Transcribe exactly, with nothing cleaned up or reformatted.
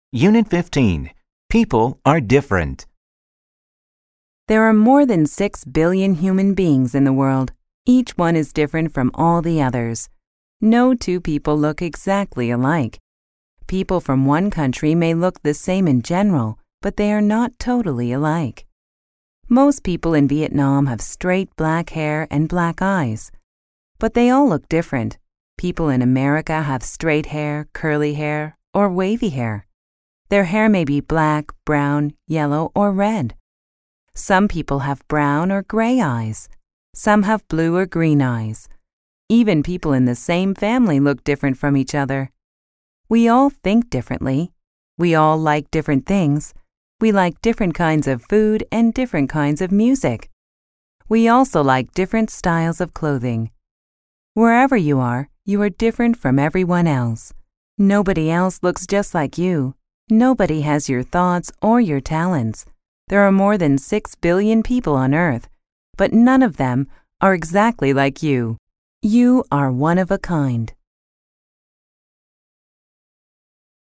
Unit fifteen. People are different. There are more than six billion human beings in the world. Each one is different from all the others. No two people look exactly alike. People from one country may look the same in general, but they are not totally alike. Most people in Vietnam have straight black hair and black eyes, but they all look different. People in America have straight hair, curly hair, or wavy hair. Their hair may be black, brown, yellow, or red. Some people have brown or gray eyes. Some have blue or green eyes. Even people in the same family look different from each other. We all think differently. We all like different things. We like different kinds of food and different kinds of music. We also like different styles of clothing. Wherever you are, you are different from everyone else. Nobody else looks just like you. Nobody has your thoughts or your talents. There are more than six billion people on Earth, but none of them are exactly like you. You are one of a kind.